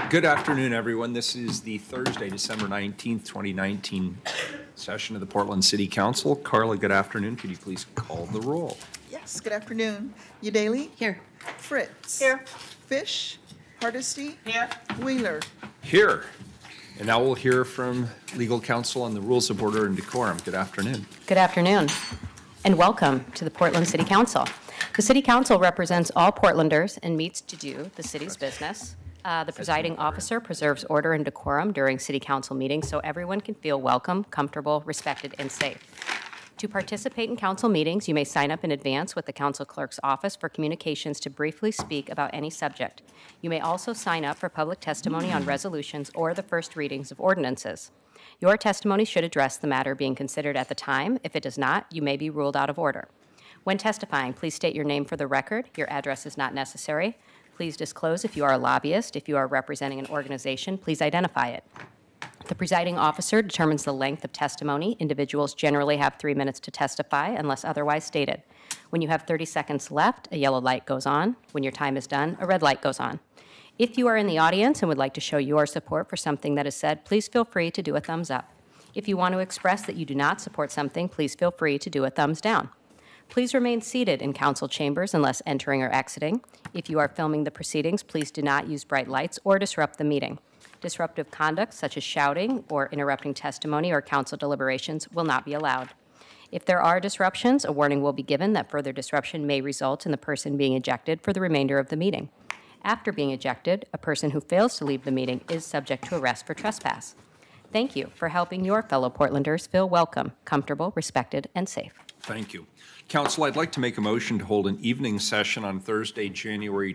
Good afternoon, everyone. This is the Thursday, December 19th, 2019 session of the Portland City Council. Carla, good afternoon. Could you please call the roll? Yes, good afternoon. Udaley? Here. Fritz? Here. Fish? Hardesty? Here. Wheeler? Here. And now we'll hear from legal counsel on the rules of order and decorum. Good afternoon. Good afternoon, and welcome to the Portland City Council. The City Council represents all Portlanders and meets to do the city's business. The presiding officer preserves order and decorum during City Council meetings so everyone can feel welcome, comfortable, respected, and safe. To participate in council meetings, you may sign up in advance with the council clerk's office for communications to briefly speak about any subject. You may also sign up for public testimony on resolutions or the first readings of ordinances. Your testimony should address the matter being considered at the time. If it does not, you may be ruled out of order. When testifying, please state your name for the record. Your address is not necessary. Please disclose if you are a lobbyist. If you are representing an organization, please identify it. The presiding officer determines the length of testimony. Individuals generally have 3 minutes to testify unless otherwise stated. When you have 30 seconds left, a yellow light goes on. When your time is done, a red light goes on. If you are in the audience and would like to show your support for something that is said, please feel free to do a thumbs up. If you want to express that you do not support something, please feel free to do a thumbs down. Please remain seated in council chambers unless entering or exiting. If you are filming the proceedings, please do not use bright lights or disrupt the meeting. Disruptive conduct, such as shouting or interrupting testimony or council deliberations, will not be allowed. If there are disruptions, a warning will be given that further disruption may result in the person being ejected for the remainder of the meeting. After being ejected, a person who fails to leave the meeting is subject to arrest for trespass. Thank you for helping your fellow Portlanders feel welcome, comfortable, respected, and safe. Thank you. Council, I'd like to make a motion to hold an evening session on Thursday, January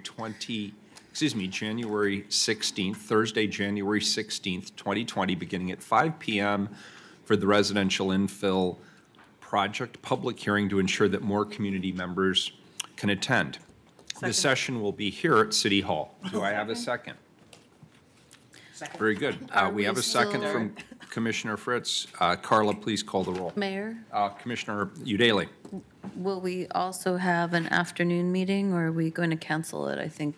16th, Thursday, January 16th, 2020, beginning at 5 p.m. for the residential infill project public hearing to ensure that more community members can attend. The session will be here at City Hall. Do I have a second? Second. Very good. We have a second from Commissioner Fritz. Carla, please call the roll. Mayor, Commissioner Udaley. will we also have an afternoon meeting, or are we going to cancel it? I think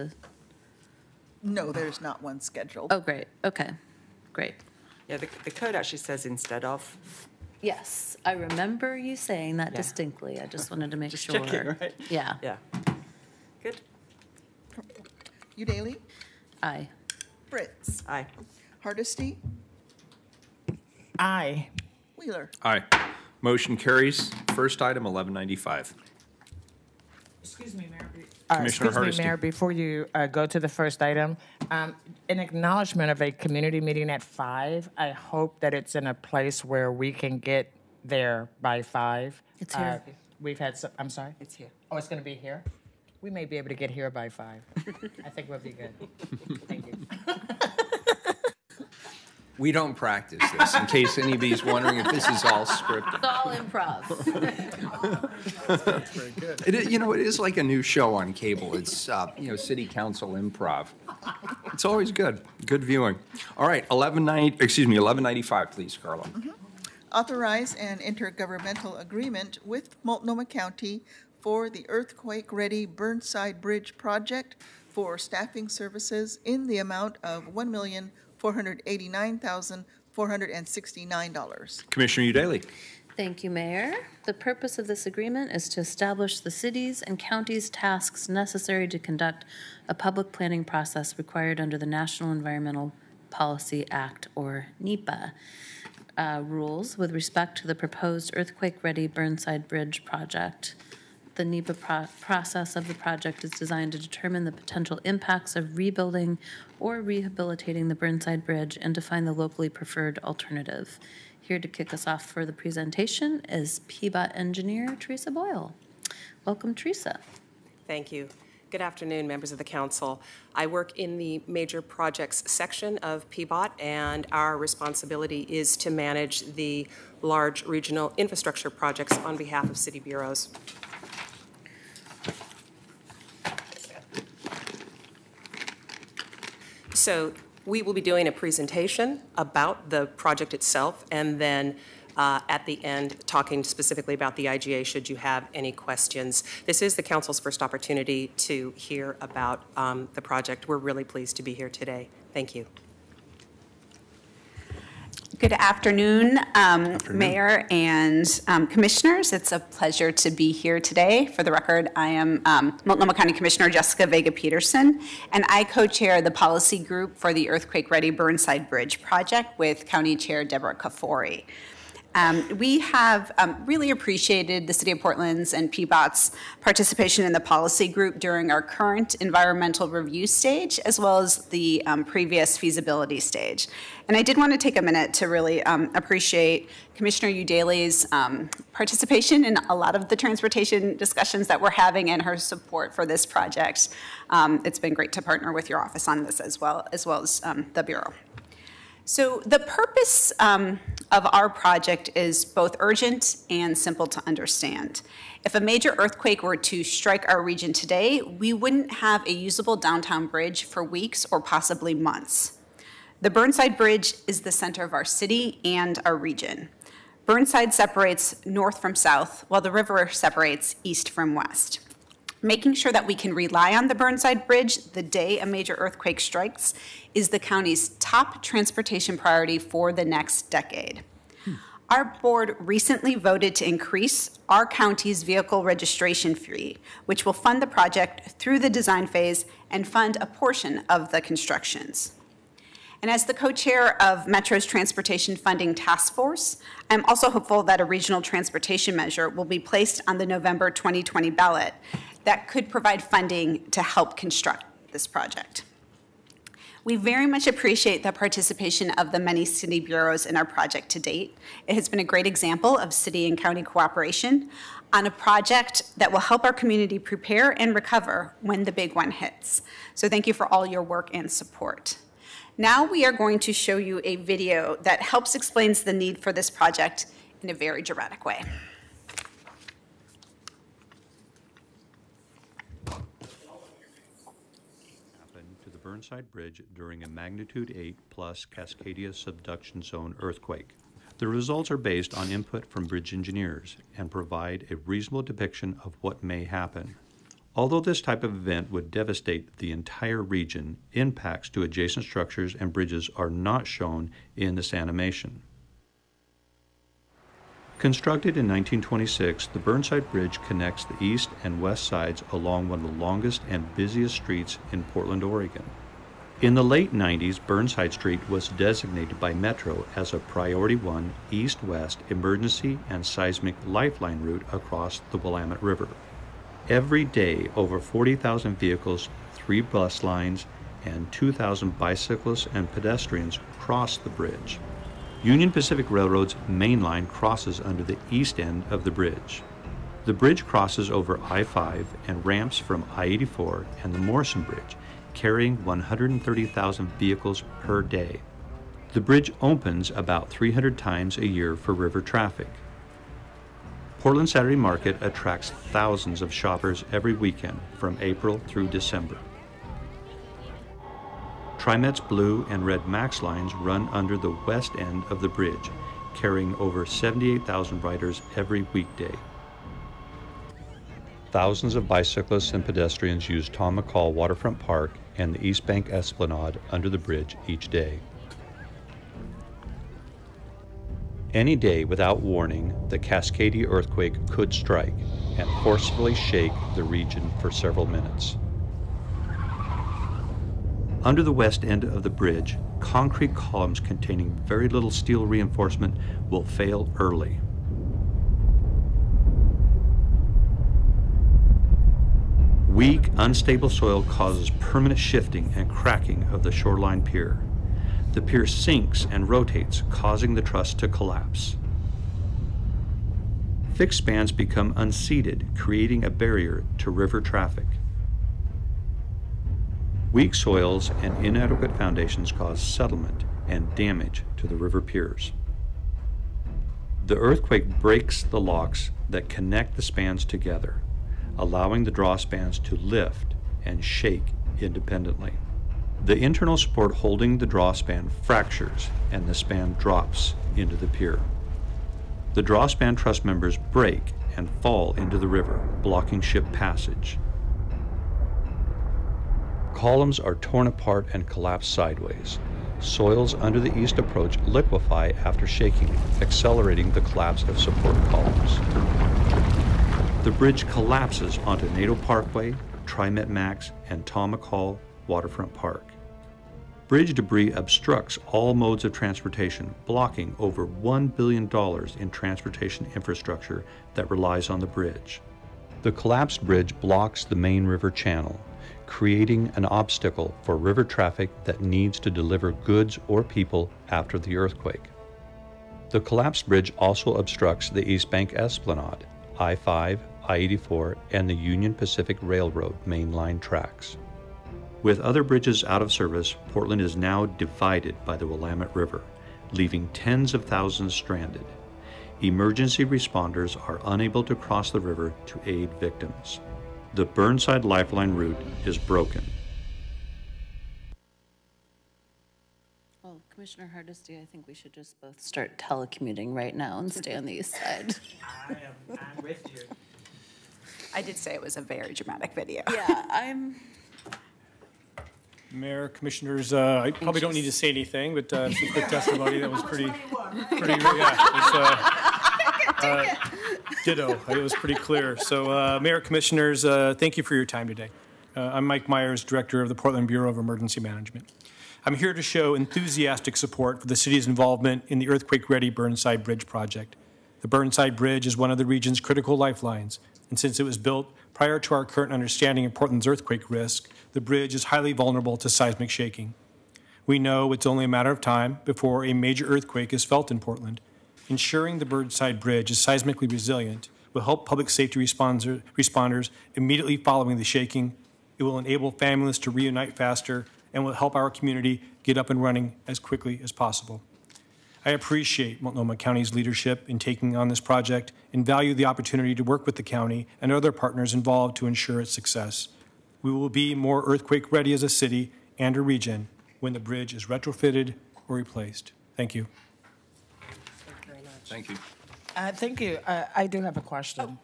No, there's not one scheduled. Oh, great. Okay, great. Yeah, the code actually says instead of. Yes, I remember you saying that Yeah. distinctly. I just wanted to make Just sure. checking, right? Yeah. Yeah. Good. Udaley? Aye. Fritz? Aye. Hardesty? Aye. Wheeler? Aye. Motion carries. First item, 1195. Excuse me, Mayor. Commissioner Hardesty. Mayor, before you go to the first item, in acknowledgement of a community meeting at 5, I hope that it's in a place where we can get there by 5. It's here. We've had some, I'm sorry? It's here. Oh, it's going to be here? We may be able to get here by 5. I think we'll be good. Thank you. We don't practice this, in case anybody's wondering if this is all scripted. It's all improv. It is like a new show on cable. It's, City Council Improv. It's always good. Good viewing. All right, 1195, please, Carla. Authorize an intergovernmental agreement with Multnomah County for the earthquake-ready Burnside Bridge project for staffing services in the amount of $1,489,469. Commissioner Udaley. Thank you, Mayor. The purpose of this agreement is to establish the cities and counties' tasks necessary to conduct a public planning process required under the National Environmental Policy Act, or NEPA, rules with respect to the proposed earthquake-ready Burnside Bridge project. The NEPA process of the project is designed to determine the potential impacts of rebuilding or rehabilitating the Burnside Bridge and to find the locally preferred alternative. Here to kick us off for the presentation is PBOT engineer Teresa Boyle. Welcome, Teresa. Thank you. Good afternoon, members of the council. I work in the major projects section of PBOT, and our responsibility is to manage the large regional infrastructure projects on behalf of city bureaus. So we will be doing a presentation about the project itself, and then at the end, talking specifically about the IGA should you have any questions. This is the council's first opportunity to hear about the project. We're really pleased to be here today. Thank you. Good afternoon, Mayor and Commissioners. It's a pleasure to be here today. For the record, I am Multnomah County Commissioner Jessica Vega-Peterson, and I co-chair the policy group for the Earthquake Ready Burnside Bridge project with County Chair Deborah Kafori. We have really appreciated the City of Portland's and PBOT's participation in the policy group during our current environmental review stage, as well as the previous feasibility stage. And I did want to take a minute to really appreciate Commissioner Udaley's participation in a lot of the transportation discussions that we're having and her support for this project. It's been great to partner with your office on this as well as the Bureau. So the purpose of our project is both urgent and simple to understand. If a major earthquake were to strike our region today, we wouldn't have a usable downtown bridge for weeks or possibly months. The Burnside Bridge is the center of our city and our region. Burnside separates north from south, while the river separates east from west. Making sure that we can rely on the Burnside Bridge the day a major earthquake strikes is the county's top transportation priority for the next decade. Our board recently voted to increase our county's vehicle registration fee, which will fund the project through the design phase and fund a portion of the constructions. And as the co-chair of Metro's Transportation Funding Task Force, I'm also hopeful that a regional transportation measure will be placed on the November 2020 ballot that could provide funding to help construct this project. We very much appreciate the participation of the many city bureaus in our project to date. It has been a great example of city and county cooperation on a project that will help our community prepare and recover when the big one hits. So thank you for all your work and support. Now we are going to show you a video that helps explains the need for this project in a very dramatic way. To the Burnside Bridge during a magnitude 8 plus Cascadia subduction zone earthquake. The results are based on input from bridge engineers and provide a reasonable depiction of what may happen. Although this type of event would devastate the entire region, impacts to adjacent structures and bridges are not shown in this animation. Constructed in 1926, the Burnside Bridge connects the east and west sides along one of the longest and busiest streets in Portland, Oregon. In the late 90s, Burnside Street was designated by Metro as a Priority 1 east-west emergency and seismic lifeline route across the Willamette River. Every day, over 40,000 vehicles, 3 bus lines, and 2,000 bicyclists and pedestrians cross the bridge. Union Pacific Railroad's main line crosses under the east end of the bridge. The bridge crosses over I-5 and ramps from I-84 and the Morrison Bridge, carrying 130,000 vehicles per day. The bridge opens about 300 times a year for river traffic. Portland Saturday Market attracts thousands of shoppers every weekend from April through December. TriMet's blue and red MAX lines run under the west end of the bridge, carrying over 78,000 riders every weekday. Thousands of bicyclists and pedestrians use Tom McCall Waterfront Park and the East Bank Esplanade under the bridge each day. Any day without warning, the Cascadia earthquake could strike and forcefully shake the region for several minutes. Under the west end of the bridge, concrete columns containing very little steel reinforcement will fail early. Weak, unstable soil causes permanent shifting and cracking of the shoreline pier. The pier sinks and rotates, causing the truss to collapse. Fixed spans become unseated, creating a barrier to river traffic. Weak soils and inadequate foundations cause settlement and damage to the river piers. The earthquake breaks the locks that connect the spans together, allowing the draw spans to lift and shake independently. The internal support holding the draw span fractures and the span drops into the pier. The drawspan truss members break and fall into the river, blocking ship passage. Columns are torn apart and collapse sideways. Soils under the east approach liquefy after shaking, accelerating the collapse of support columns. The bridge collapses onto Nadeau Parkway, TriMet Max, and Tom McCall Waterfront Park. Bridge debris obstructs all modes of transportation, blocking over $1 billion in transportation infrastructure that relies on the bridge. The collapsed bridge blocks the main river channel, creating an obstacle for river traffic that needs to deliver goods or people after the earthquake. The collapsed bridge also obstructs the East Bank Esplanade, I-5, I-84, and the Union Pacific Railroad mainline tracks. With other bridges out of service, Portland is now divided by the Willamette River, leaving tens of thousands stranded. Emergency responders are unable to cross the river to aid victims. The Burnside Lifeline route is broken. Well, Commissioner Hardesty, I think we should just both start telecommuting right now and stay on the east side. I'm with you. I did say it was a very dramatic video. Yeah, Mayor, Commissioners, I probably don't need to say anything, but some quick testimony that was pretty, ditto. It was pretty clear. So, Mayor, Commissioners, thank you for your time today. I'm Mike Myers, Director of the Portland Bureau of Emergency Management. I'm here to show enthusiastic support for the city's involvement in the earthquake-ready Burnside Bridge project. The Burnside Bridge is one of the region's critical lifelines, and since it was built prior to our current understanding of Portland's earthquake risk, the bridge is highly vulnerable to seismic shaking. We know it's only a matter of time before a major earthquake is felt in Portland. Ensuring the Burnside Bridge is seismically resilient will help public safety responders immediately following the shaking. It will enable families to reunite faster and will help our community get up and running as quickly as possible. I appreciate Multnomah County's leadership in taking on this project and value the opportunity to work with the county and other partners involved to ensure its success. We will be more earthquake ready as a city and a region when the bridge is retrofitted or replaced. Thank you. Thank you. Thank you. I do have a question.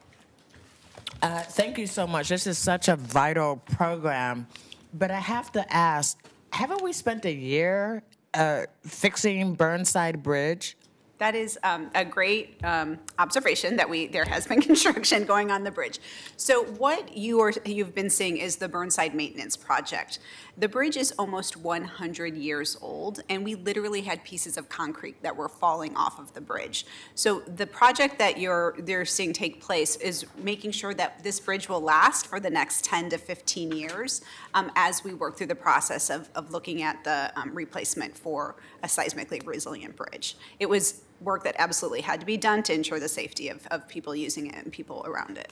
Thank you so much. This is such a vital program. But I have to ask, haven't we spent a year fixing Burnside Bridge? That is a great observation that there has been construction going on the bridge. So what you've been seeing is the Burnside Maintenance Project. The bridge is almost 100 years old, and we literally had pieces of concrete that were falling off of the bridge. So the project that they're seeing take place is making sure that this bridge will last for the next 10 to 15 years as we work through the process of looking at the replacement for a seismically resilient bridge. It was work that absolutely had to be done to ensure the safety of people using it and people around it.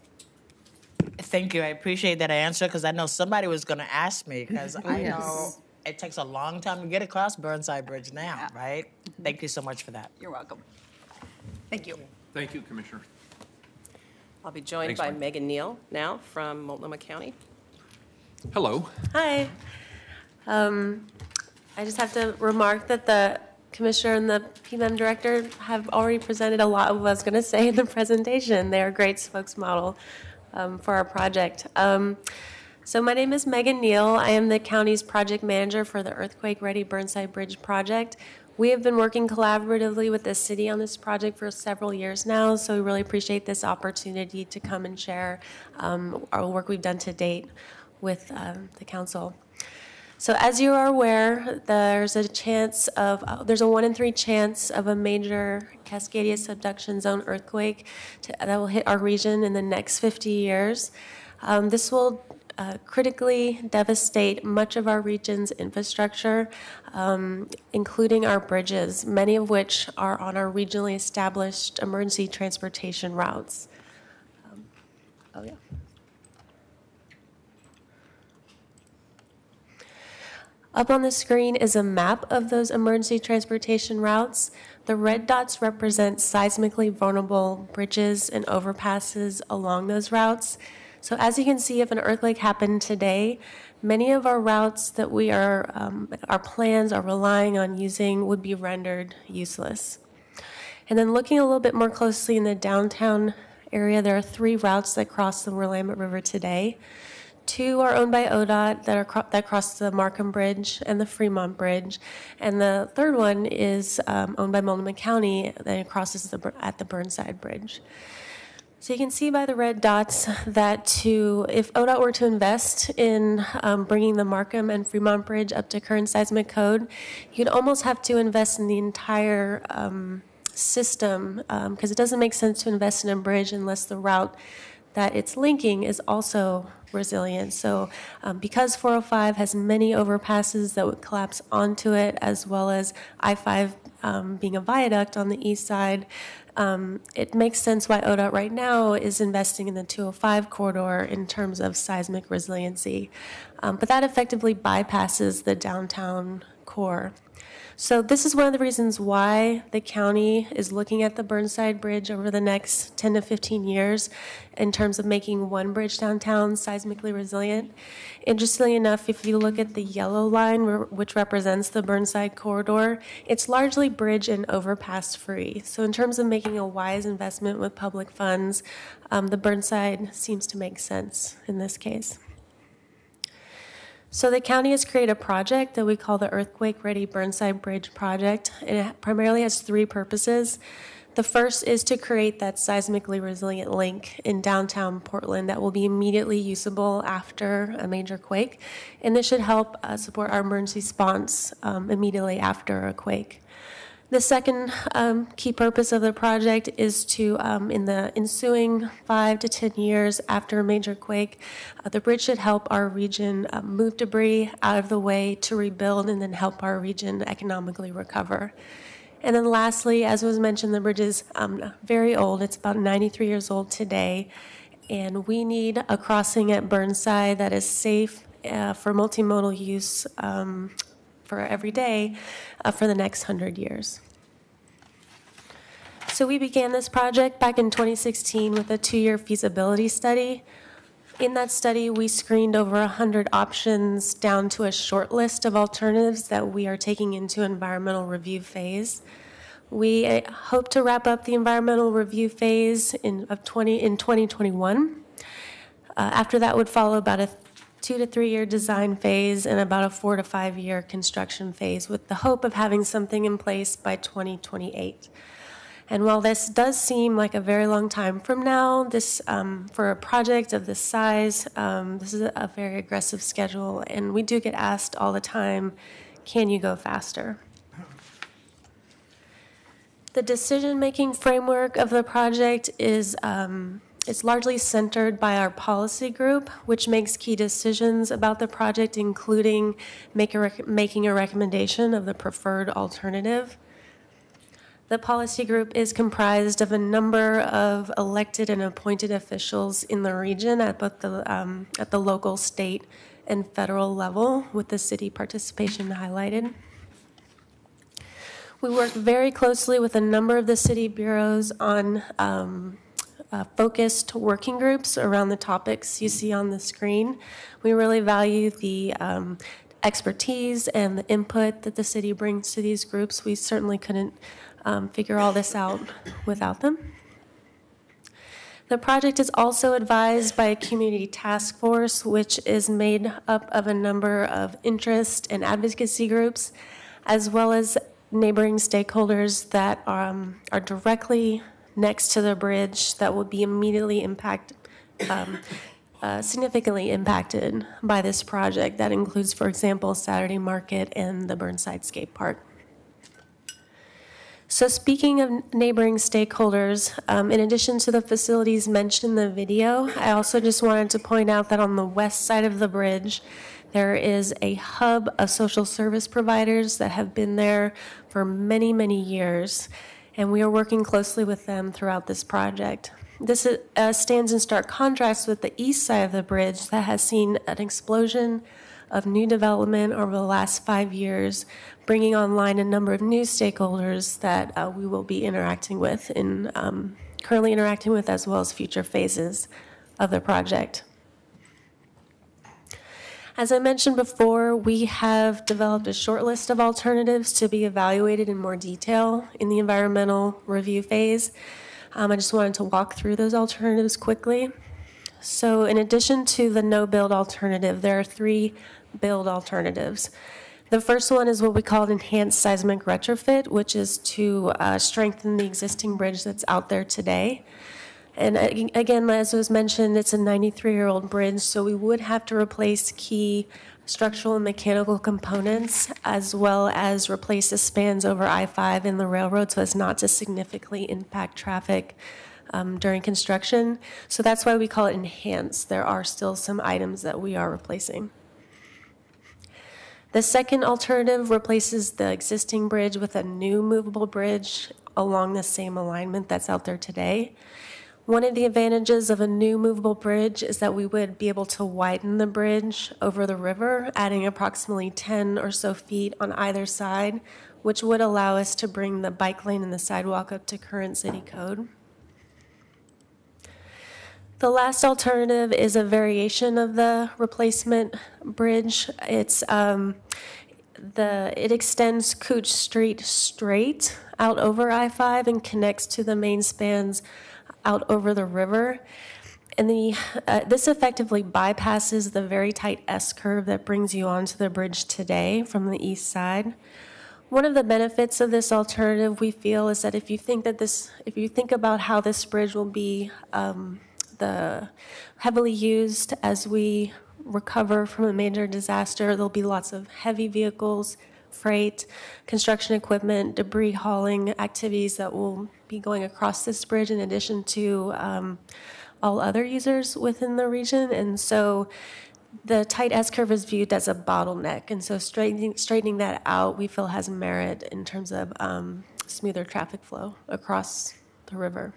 Thank you. I appreciate that answer because I know somebody was going to ask me because I know it takes a long time to get across Burnside Bridge now, right? Thank you so much for that. You're welcome. Thank you. Thank you, Commissioner. I'll be joined Thanks, by Mike. Megan Neal now from Multnomah County. Hello. Hi. I just have to remark that the Commissioner and the PMEM Director have already presented a lot of what I was going to say in the presentation. They're a great spokesmodel for our project. So my name is Megan Neal. I am the county's project manager for the Earthquake Ready Burnside Bridge project. We have been working collaboratively with the city on this project for several years now, so we really appreciate this opportunity to come and share our work we've done to date with the council. So as you are aware, there's a 1 in 3 chance of a major Cascadia subduction zone earthquake that will hit our region in the next 50 years. This will critically devastate much of our region's infrastructure, including our bridges, many of which are on our regionally established emergency transportation routes. Up on the screen is a map of those emergency transportation routes. The red dots represent seismically vulnerable bridges and overpasses along those routes. So as you can see, if an earthquake happened today, many of our routes that our plans are relying on using would be rendered useless. And then looking a little bit more closely in the downtown area, there are 3 routes that cross the Willamette River today. 2 are owned by ODOT that cross the Markham Bridge and the Fremont Bridge. And the third one is owned by Multnomah County that crosses at the Burnside Bridge. So you can see by the red dots that if ODOT were to invest in bringing the Markham and Fremont Bridge up to current seismic code, you'd almost have to invest in the entire system because it doesn't make sense to invest in a bridge unless the route that it's linking is also resilient. So because 405 has many overpasses that would collapse onto it, as well as I-5 being a viaduct on the east side, it makes sense why ODOT right now is investing in the 205 corridor in terms of seismic resiliency. But that effectively bypasses the downtown core. So this is one of the reasons why the county is looking at the Burnside Bridge over the next 10 to 15 years in terms of making one bridge downtown seismically resilient. Interestingly enough, if you look at the yellow line, which represents the Burnside corridor, it's largely bridge and overpass free. So in terms of making a wise investment with public funds, the Burnside seems to make sense in this case. So the county has created a project that we call the Earthquake Ready Burnside Bridge Project, and it primarily has 3 purposes. The first is to create that seismically resilient link in downtown Portland that will be immediately usable after a major quake, and this should help support our emergency response immediately after a quake. The second key purpose of the project is to, in the ensuing 5 to 10 years after a major quake, the bridge should help our region move debris out of the way to rebuild and then help our region economically recover. And then lastly, as was mentioned, the bridge is very old. It's about 93 years old today, and we need a crossing at Burnside that is safe for multimodal use for every day for the next 100 years. So we began this project back in 2016 with a 2-year feasibility study. In that study, we screened over 100 options down to a short list of alternatives that we are taking into environmental review phase. We hope to wrap up the environmental review phase in 2021. After that would follow about a 2 to 3 year design phase and about a 4 to 5 year construction phase with the hope of having something in place by 2028. And while this does seem like a very long time from now, this for a project of this size, this is a very aggressive schedule, and we do get asked all the time, can you go faster? The decision-making framework of the project is it's largely centered by our policy group, which makes key decisions about the project, including making a recommendation of the preferred alternative. The policy group is comprised of a number of elected and appointed officials in the region at both the local, state, and federal level, with the city participation highlighted. We work very closely with a number of the city bureaus on focused working groups around the topics you see on the screen. We really value the expertise and the input that the city brings to these groups. We certainly couldn't figure all this out without them. The project is also advised by a community task force, which is made up of a number of interest and advocacy groups, as well as neighboring stakeholders that are directly next to the bridge that will be immediately significantly impacted by this project. That includes, for example, Saturday Market and the Burnside Skate Park. So speaking of neighboring stakeholders, in addition to the facilities mentioned in the video, I also just wanted to point out that on the west side of the bridge, there is a hub of social service providers that have been there for many, many years, and we are working closely with them throughout this project. This stands in stark contrast with the east side of the bridge that has seen an explosion of new development over the last 5 years, bringing online a number of new stakeholders that we will be interacting with, currently interacting with, as well as future phases of the project. As I mentioned before, we have developed a short list of alternatives to be evaluated in more detail in the environmental review phase. I just wanted to walk through those alternatives quickly. So in addition to the no-build alternative, there are 3 build alternatives. The first one is what we call an enhanced seismic retrofit, which is to strengthen the existing bridge that's out there today. And again, as was mentioned, it's a 93-year-old bridge, so we would have to replace key structural and mechanical components, as well as replace the spans over I-5 and the railroad so as not to significantly impact traffic during construction. So that's why we call it enhanced. There are still some items that we are replacing. The second alternative replaces the existing bridge with a new movable bridge along the same alignment that's out there today. One of the advantages of a new movable bridge is that we would be able to widen the bridge over the river, adding approximately 10 or so feet on either side, which would allow us to bring the bike lane and the sidewalk up to current city code. The last alternative is a variation of the replacement bridge. It extends Cooch Street straight out over I-5 and connects to the main spans out over the river. And this effectively bypasses the very tight S-curve that brings you onto the bridge today from the east side. One of the benefits of this alternative, we feel, is that if you think about how this bridge will be heavily used as we recover from a major disaster, there'll be lots of heavy vehicles, freight, construction equipment, debris hauling activities that will be going across this bridge in addition to all other users within the region. And so the tight S-curve is viewed as a bottleneck. And so straightening that out, we feel, has merit in terms of smoother traffic flow across the river.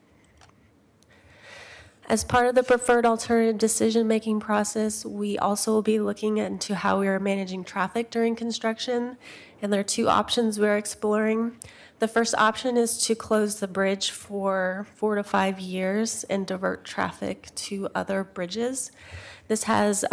As part of the preferred alternative decision-making process, we also will be looking into how we are managing traffic during construction, and there are 2 options we're exploring. The first option is to close the bridge for 4 to 5 years and divert traffic to other bridges. This has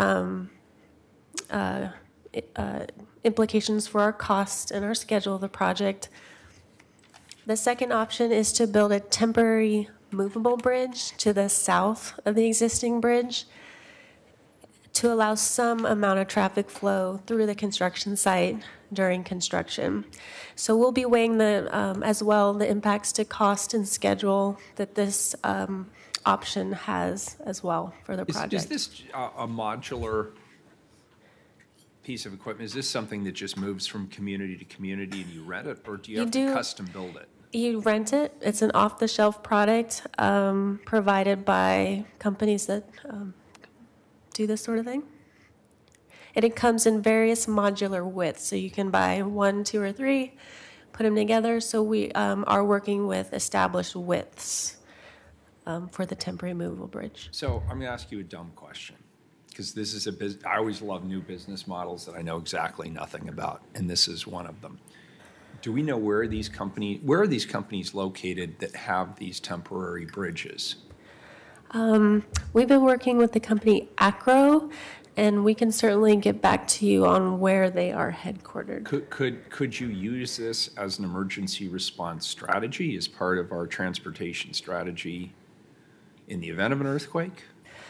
implications for our cost and our schedule of the project. The second option is to build a temporary movable bridge to the south of the existing bridge to allow some amount of traffic flow through the construction site during construction. So we'll be weighing as well the impacts to cost and schedule that this option has as well for the project. Is this a modular piece of equipment? Is this something that just moves from community to community and you rent it, or do you have to custom build it? You rent it. It's an off-the-shelf product provided by companies that do this sort of thing. And it comes in various modular widths, so you can buy 1, 2, or 3, put them together. So we are working with established widths for the temporary movable bridge. So I'm going to ask you a dumb question, because this is I always love new business models that I know exactly nothing about, and this is one of them. Do we know where are these companies located that have these temporary bridges? We've been working with the company Acro, and we can certainly get back to you on where they are headquartered. Could you use this as an emergency response strategy as part of our transportation strategy in the event of an earthquake?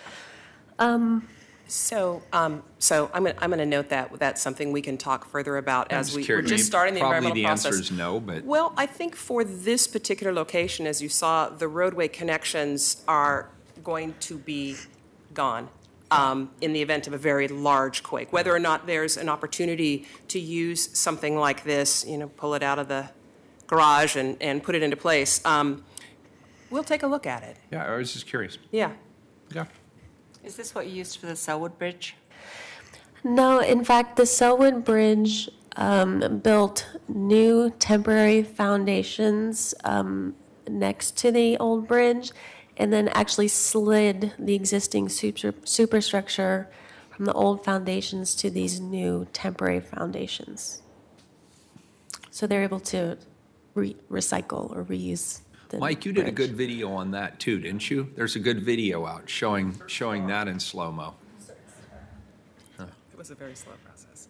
So I'm going to note that that's something we can talk further about as we're just starting the environmental process. Probably the answer is no, but... Well, I think for this particular location, as you saw, the roadway connections are going to be gone in the event of a very large quake. Whether or not there's an opportunity to use something like this, pull it out of the garage and put it into place, we'll take a look at it. Yeah, I was just curious. Yeah. Yeah. Is this what you used for the Selwood Bridge? No, in fact, the Selwood Bridge built new temporary foundations next to the old bridge, and then actually slid the existing superstructure from the old foundations to these new temporary foundations. So they're able to recycle or reuse. Mike, you did a good video on that too, didn't you? There's a good video out showing that in slow-mo. was a very slow process.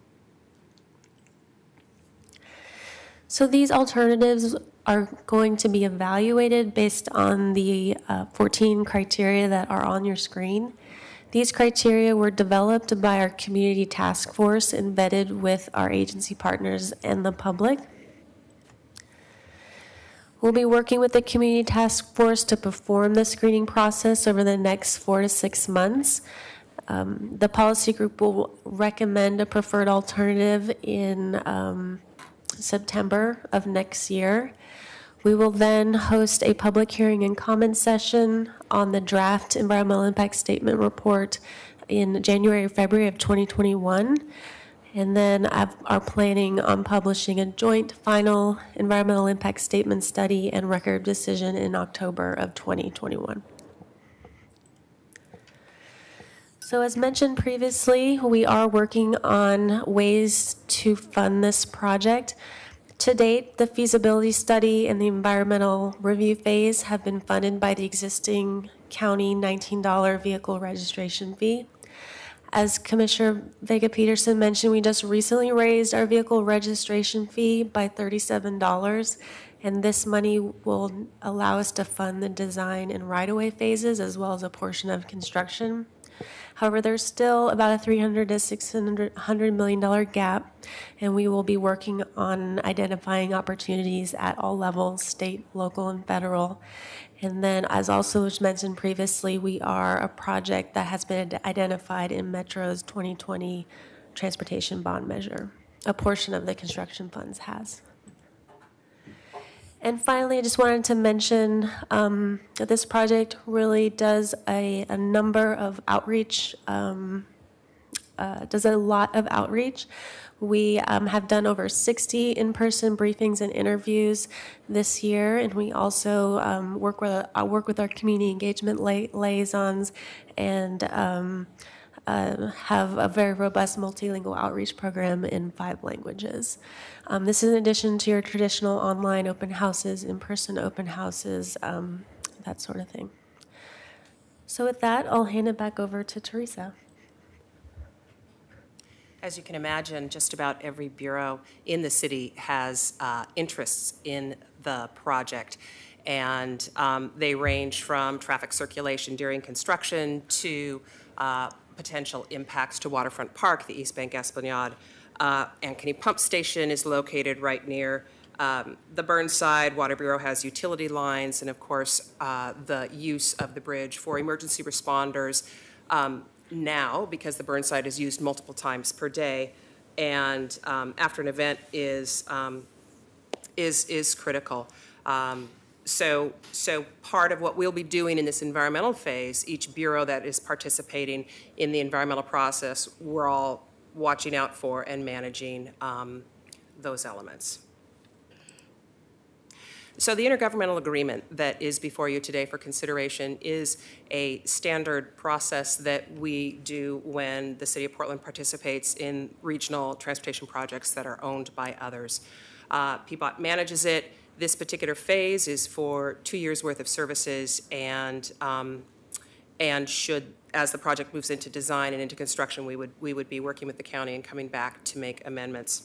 So these alternatives are going to be evaluated based on the 14 criteria that are on your screen. These criteria were developed by our community task force and vetted with our agency partners and the public. We'll be working with the community task force to perform the screening process over the next 4 to 6 months. The policy group will recommend a preferred alternative in September of next year. We will then host a public hearing and comment session on the draft environmental impact statement report in January or February of 2021. And then are planning on publishing a joint final environmental impact statement study and record of decision in October of 2021. So as mentioned previously, we are working on ways to fund this project. To date, the feasibility study and the environmental review phase have been funded by the existing county $19 vehicle registration fee. As Commissioner Vega-Peterson mentioned, we just recently raised our vehicle registration fee by $37, and this money will allow us to fund the design and right-of-way phases as well as a portion of construction. However, there's still about a $300 to $600 million gap, and we will be working on identifying opportunities at all levels, state, local, and federal. And then, as also was mentioned previously, we are a project that has been identified in Metro's 2020 transportation bond measure. A portion of the construction funds has. And finally, I just wanted to mention that this project really does a number of outreach, does a lot of outreach. We have done over 60 in-person briefings and interviews this year, and we also work with our community engagement liaisons and have a very robust multilingual outreach program in 5 languages. This is in addition to your traditional online open houses, in-person open houses, that sort of thing. So with that, I'll hand it back over to Teresa. As you can imagine, just about every bureau in the city has interests in the project. And they range from traffic circulation during construction to potential impacts to Waterfront Park, the East Bank Esplanade. Ankeny Pump Station is located right near the Burnside. Water Bureau has utility lines, and of course, the use of the bridge for emergency responders now, because the Burnside is used multiple times per day, and after an event is critical. So part of what we'll be doing in this environmental phase, each bureau that is participating in the environmental process, we're all watching out for and managing those elements. So the intergovernmental agreement that is before you today for consideration is a standard process that we do when the City of Portland participates in regional transportation projects that are owned by others. PBOT manages it. This particular phase is for 2 years' worth of services, and should, as the project moves into design and into construction, we would be working with the county and coming back to make amendments.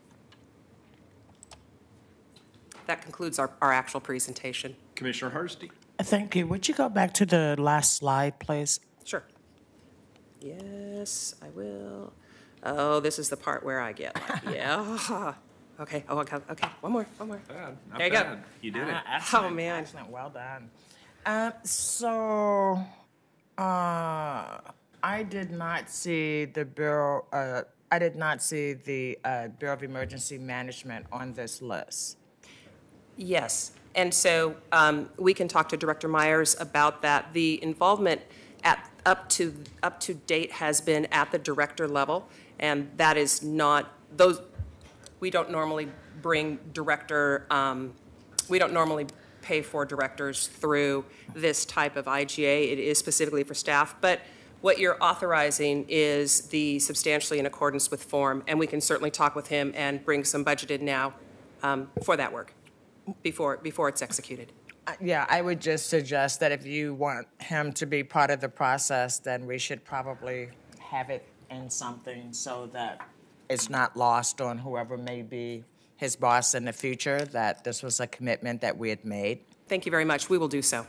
That concludes our actual presentation. Commissioner Harsty. Thank you. Would you go back to the last slide, please? Sure. Yes, I will. Oh, this is the part where I get, yeah. Okay, okay, one more. Bad. Not There you bad. go. You did it. Oh, man. Excellent. Well done. I did not see the Bureau. I did not see the Bureau of Emergency Management on this list. Yes, and so we can talk to Director Myers about that. The involvement up to date has been at the director level, and that is not those. We don't normally bring director. We don't normally pay for directors through this type of IGA. It is specifically for staff, but what you're authorizing is the substantially in accordance with form, and we can certainly talk with him and bring some budgeted now for that work before it's executed. Yeah, I would just suggest that if you want him to be part of the process, then we should probably have it in something so that it's not lost on whoever may be his boss in the future, that this was a commitment that we had made? Thank you very much. We will do so.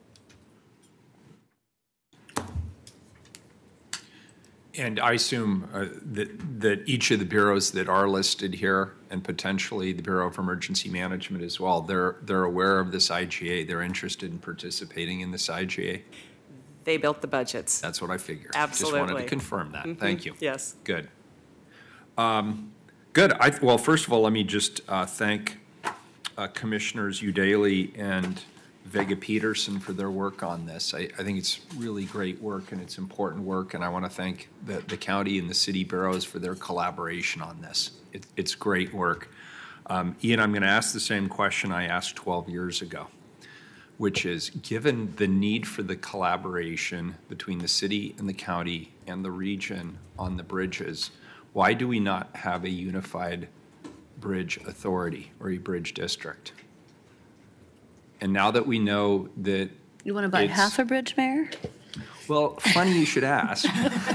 And I assume that each of the bureaus that are listed here, and potentially the Bureau of Emergency Management as well, they're aware of this IGA. They're interested in participating in this IGA. They built the budgets. That's what I figured. Absolutely. Just wanted to confirm that. Thank you. Yes. Good. Good. Well, first of all, let me just thank Commissioners Udaley and Vega Peterson for their work on this. I think it's really great work and it's important work, and I want to thank the county and the city bureaus for their collaboration on this. It's great work. Ian, I'm going to ask the same question I asked 12 years ago, which is, given the need for the collaboration between the city and the county and the region on the bridges, why do we not have a unified bridge authority or a bridge district? And now that we know that You want to buy half a bridge, Mayor? well, funny you should ask.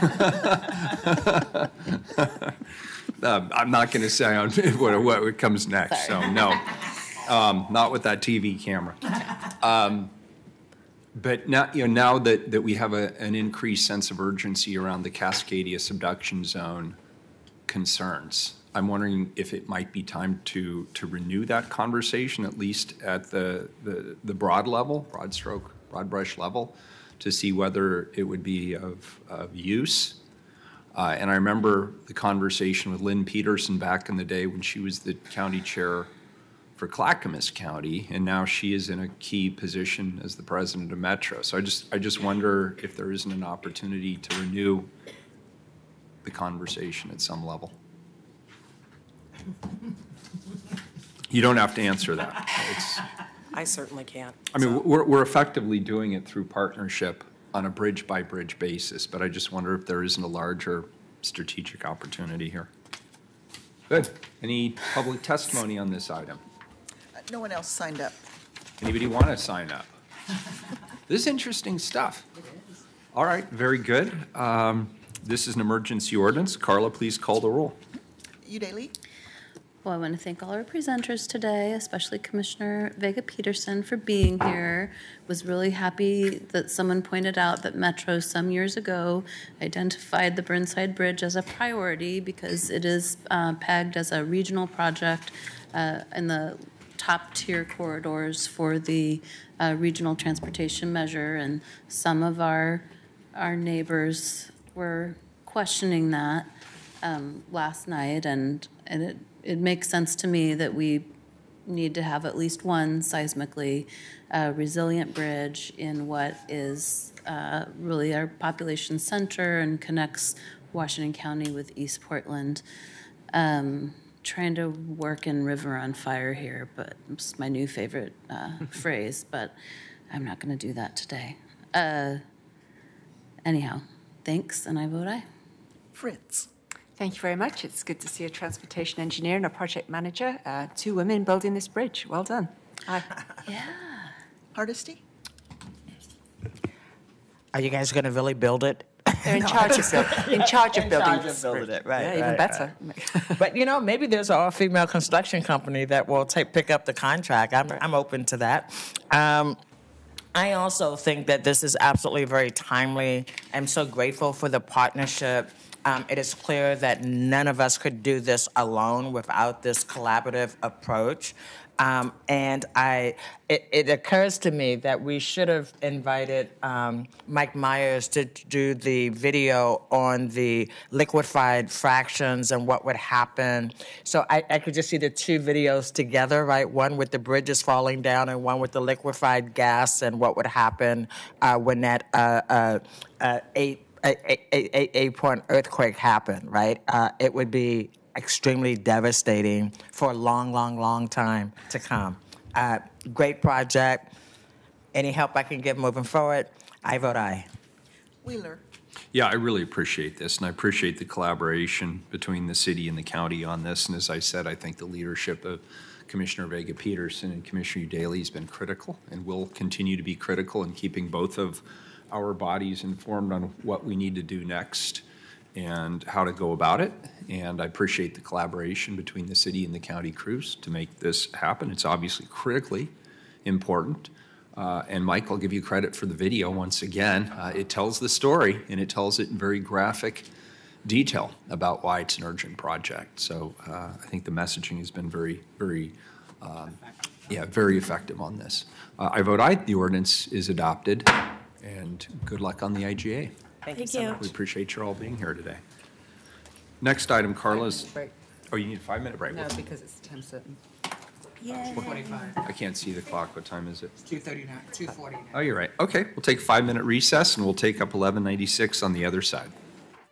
I'm not going to say on what comes next, so no. Not with that TV camera. But now, now that we have an increased sense of urgency around the Cascadia subduction zone concerns, I'm wondering if it might be time to renew that conversation, at least at the broad level, broad stroke, broad brush level, to see whether it would be of use. And I remember the conversation with Lynn Peterson back in the day when she was the county chair for Clackamas County, and now she is in a key position as the president of Metro. So I just wonder if there isn't an opportunity to renew the conversation at some level. You don't have to answer that. I certainly can't. I mean, we're effectively doing it through partnership on a bridge-by-bridge basis, but I just wonder if there isn't a larger strategic opportunity here. Good. Any public testimony on this item? No one else signed up. Anybody want to sign up? This is interesting stuff. All right, very good. This is an emergency ordinance. Carla, please call the roll. Udaley? Well, I want to thank all our presenters today, especially Commissioner Vega Peterson for being here. Was really happy that someone pointed out that Metro some years ago identified the Burnside Bridge as a priority because it is pegged as a regional project in the top tier corridors for the regional transportation measure, and some of our neighbors were questioning that last night, and it makes sense to me that we need to have at least one seismically resilient bridge in what is really our population center and connects Washington County with East Portland. Trying to work in river on fire here, but it's my new favorite phrase, but I'm not going to do that today. Anyhow, thanks, and I vote aye. Fritz? Thank you very much. It's good to see a transportation engineer and a project manager, 2 women building this bridge. Well done. Aye. Yeah. Hardesty? Are you guys going to really build it? They're in charge of building this building bridge. it, right, Yeah, even right, better. But maybe there's an all-female construction company that will pick up the contract. I'm open to that. I also think that this is absolutely very timely. I'm so grateful for the partnership. It is clear that none of us could do this alone without this collaborative approach. And it occurs to me that we should have invited Mike Myers to do the video on the liquefied fractions and what would happen. So I could just see the 2 videos together, right? One with the bridges falling down and one with the liquefied gas and what would happen when that 8-point earthquake happened, right? It would be extremely devastating for a long, long, long time to come. Great project. Any help I can give moving forward, I vote aye. Wheeler? Yeah, I really appreciate this, and I appreciate the collaboration between the city and the county on this. And as I said, I think the leadership of Commissioner Vega Peterson and Commissioner Udaley has been critical and will continue to be critical in keeping both of our bodies informed on what we need to do next. and how to go about it. And I appreciate the collaboration between the city and the county crews to make this happen. It's obviously critically important. And Mike, I'll give you credit for the video once again. It tells the story, and it tells it in very graphic detail about why it's an urgent project. So I think the messaging has been very, very, very effective on this. I vote aye. The ordinance is adopted, and good luck on the IGA. Thank you so much. We appreciate you all being here today. Next item, Carla, is, Break. oh, you need a 5-minute break? No, because it's 10 certain. Yay. 2:45. I can't see the clock. What time is it? 2:39, 2:40. Oh, you're right. Okay, we'll take a 5-minute recess, and we'll take up 1196 on the other side.